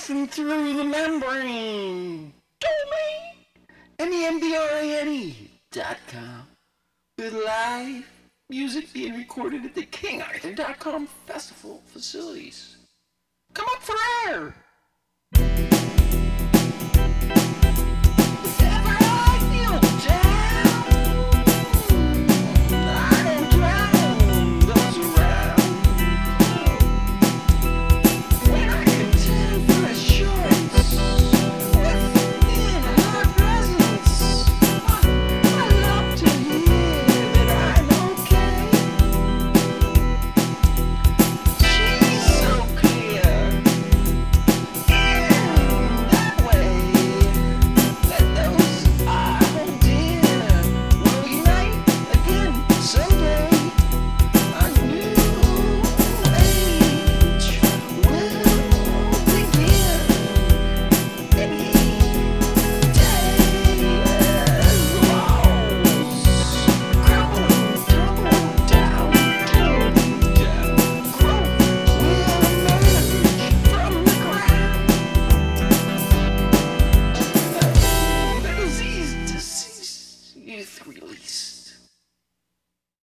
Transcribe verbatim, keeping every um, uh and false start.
passing through the membrane. Domain. M E M B R A N E dot com. With live music being recorded at the King Arthur dot com festival facilities. Come up for air.